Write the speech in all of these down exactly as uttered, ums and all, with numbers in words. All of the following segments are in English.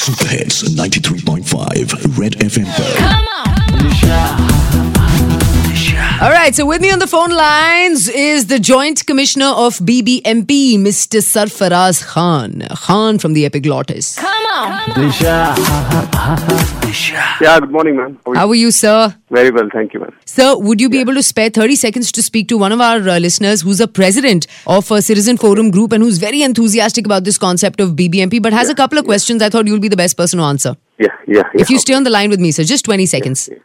Super Hits ninety-three point five Red F M. Come on. All right, so with me on the phone lines is the Joint Commissioner of B B M P, Mister Sarfaraz Khan. Khan from the Epiglottis. Come on. Yeah, good morning, ma'am. How are you? How are you, sir? Very well, thank you, ma'am. Sir, would you be able to spare thirty seconds to speak to one of our uh, listeners who's a president of a Citizen Forum group and who's very enthusiastic about this concept of B B M P, but has Yeah, a couple of yeah. questions I thought you'll be the best person to answer. Yeah, yeah, yeah. If you stay on the line with me, sir, just twenty seconds. Yeah, yeah.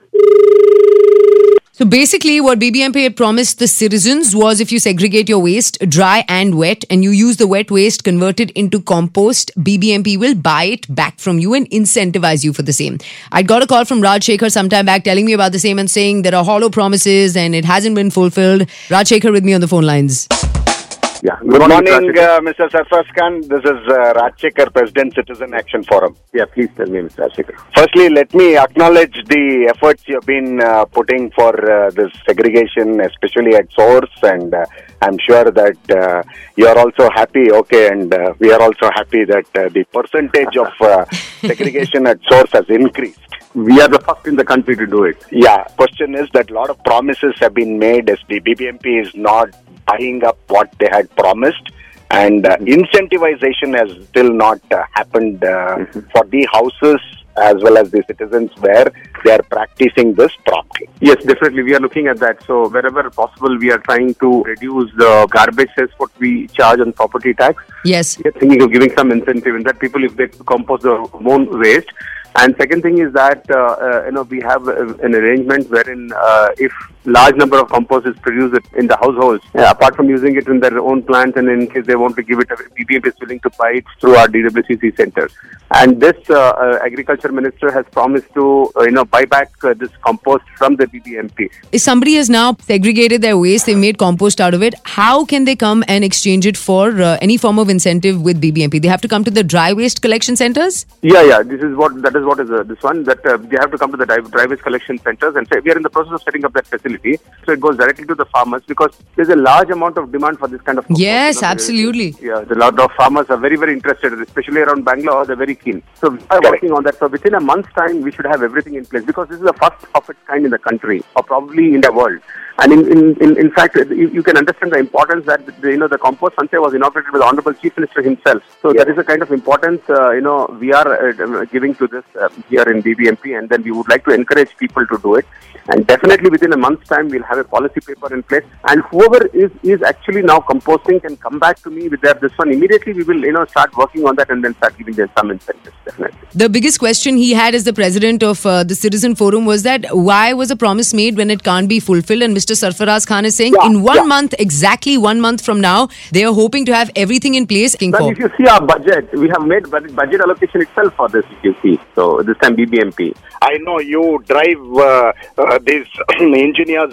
So basically what B B M P had promised the citizens was if you segregate your waste, dry and wet, and you use the wet waste, convert it into compost, B B M P will buy it back from you and incentivize you for the same. I got a call from Rajshekhar sometime back telling me about the same and saying there are hollow promises and it hasn't been fulfilled. Rajshekhar with me on the phone lines. Yeah. Good morning, Rajshekhar. uh, Mister Sarfaraz Khan. This is uh, Rajshekhar, President, Citizen Action Forum. Yeah, please tell me, Mister Rajshekhar. Firstly, let me acknowledge the efforts you've been uh, putting for uh, this segregation, especially at source, and uh, I'm sure that uh, you are also happy, okay, and uh, we are also happy that uh, the percentage of uh, segregation at source has increased. We are the first in the country to do it. Yeah, question is that a lot of promises have been made as the B B M P is not buying up what they had promised, and uh, incentivization has still not uh, happened uh, Mm-hmm. for the houses as well as the citizens where they are practicing this properly. Yes, definitely. We are looking at that. So wherever possible, we are trying to reduce the garbage cess what we charge on property tax. Yes. We are thinking of giving some incentive in that people, if they compost their own waste. And second thing is that, uh, uh, you know, we have uh, an arrangement wherein uh, if large number of compost is produced in the households, uh, apart from using it in their own plants and in case they want to give it away, B B M P is willing to buy it through our D W C C centers. And this uh, uh, agriculture minister has promised to, uh, you know, buy back uh, this compost from the B B M P. If somebody has now segregated their waste, they've made compost out of it, how can they come and exchange it for uh, any form of incentive with B B M P? They have to come to the dry waste collection centers? Yeah, yeah. This is what that is what is uh, this one that uh, they have to come to the dry, dry waste collection centers, and say we are in the process of setting up that facility. So it goes directly to the farmers because there's a large amount of demand for this kind of compost. Yes, You know, absolutely. Yeah, the lot of farmers are very very interested, especially around Bangalore. They're very keen. So we are Correct. working on that. So within a month's time, we should have everything in place because this is the first of its kind in the country, or probably in the world. And in in, in, in fact, you, you can understand the importance that the, you know the compost Sanchay was inaugurated by the Honorable Chief Minister himself. So Yes. that is a kind of importance uh, you know we are uh, giving to this uh, here in B B M P, and then we would like to encourage people to do it. And definitely within a month's time, we'll have a policy paper in place. And whoever is is actually now composting can come back to me with their this one immediately. We will you know start working on that and then start giving them some incentives. Definitely. The biggest question he had as the president of uh, the Citizen Forum was that why was a promise made when it can't be fulfilled? And Mister Sarfaraz Khan is saying Yeah, in one yeah. month, exactly one month from now, they are hoping to have everything in place. But For. if you see our budget, we have made budget budget allocation itself for this. If you see, so this time B B M P. I know you drive uh, uh, these engineers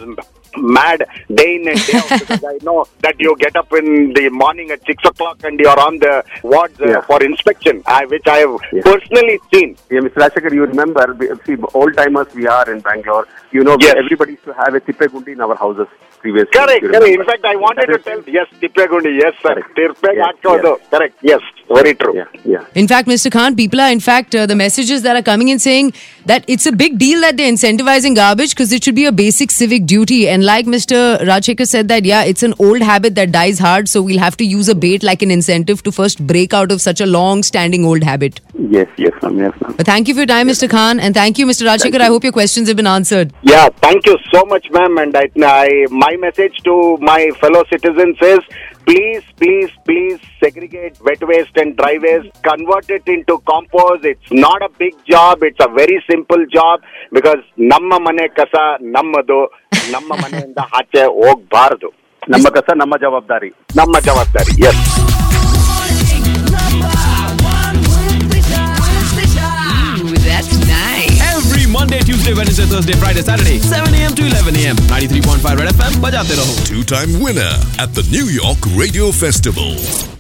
mad day in and day out because I know that you get up in the morning at six o'clock and you're on the wards uh, Yeah. for inspection, I, which I have Yeah. personally seen. Yeah, Mister Rajshekhar, you remember, we- see, old timers we are in Bangalore. You know, Yes. everybody used to have a Tippegundi in our houses previously. Correct, if you correct. In remember. fact, I wanted to That tell, is- yes, Tippegundi, yes, sir. Correct. Tirpe Yes, Gatkodu. yes. Correct, yes, very true. Yeah, yeah. In fact, Mister Khan, people are in fact, uh, the messages that are coming in saying that it's a big deal that they're incentivizing garbage because it should be a basic civic duty. And like Mister Rajshekhar said that, yeah, it's an old habit that dies hard. So we'll have to use a bait like an incentive to first break out of such a long-standing old habit. Yes, yes, ma'am, yes, ma'am. But thank you for your time, Mister Khan. And thank you, Mister Rajshekhar. I hope your questions have been answered. Yeah, thank you so much, ma'am. And I, I, my message to my fellow citizens is, please, please, please segregate wet waste and dry waste. Convert it into compost. It's not a big job. It's a very simple job because namma mane kasa nammadu, namma maneಯಿಂದ ಆಚೆ ಹೋಗಬಾರದು. ನಮ್ಮ ಕಸ ನಮ್ಮ ಜವಾಬ್ದಾರಿ. ನಮ್ಮ ಜವಾಬ್ದಾರಿ. Yes. Ooh, that's nice. Every Monday, Tuesday, Wednesday, Thursday, Friday, Saturday, seven a.m. to eleven a.m. ninety-three point five Red F M. बजाते रहो. Two-time winner at the New York Radio Festival.